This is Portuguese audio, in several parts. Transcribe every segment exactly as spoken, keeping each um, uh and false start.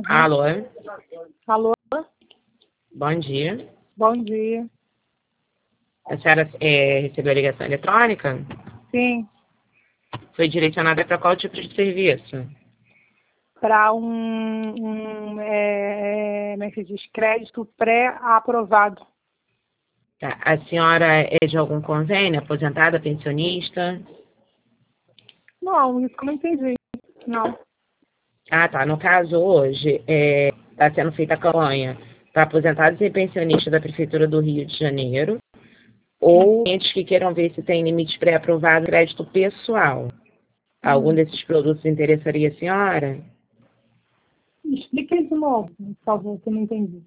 Alô? Alô? Bom dia. Bom dia. A senhora é, recebeu a ligação eletrônica? Sim, Foi direcionada para qual tipo de serviço? para um, um é, como é que se diz? Crédito pré-aprovado. Tá. A senhora é de algum convênio, aposentada, pensionista? Não, isso eu não entendi. Não. Ah, tá. No caso, hoje, está sendo feita a campanha para aposentados e pensionistas da Prefeitura do Rio de Janeiro ou clientes que queiram ver se tem limite pré-aprovado em crédito pessoal. Algum Hum. desses produtos interessaria a senhora? Explica isso de novo, por favor, que eu não entendi.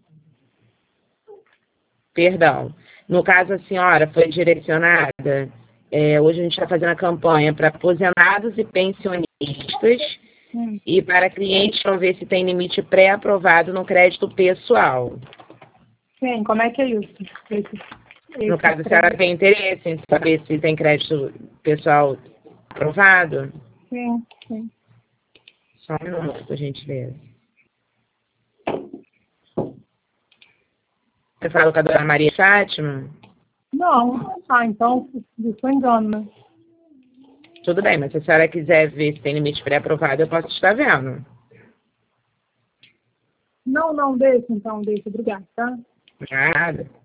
Perdão. No caso, a senhora foi direcionada, é, hoje a gente está fazendo a campanha para aposentados e pensionistas Hum. e para clientes que vão ver se tem limite pré-aprovado no crédito pessoal. Sim, como é que é isso? Esse, No esse caso, a senhora crédito. tem interesse em saber se tem crédito pessoal aprovado? Sim, sim. Só um minuto, por gentileza. Você fala com a dona Maria Fátima? Não. Ah, então, isso é engano, né? Tudo bem, mas se a senhora quiser ver se tem limite pré-aprovado, eu posso estar vendo. Não, não, deixa então, deixa. Obrigada, tá? Nada.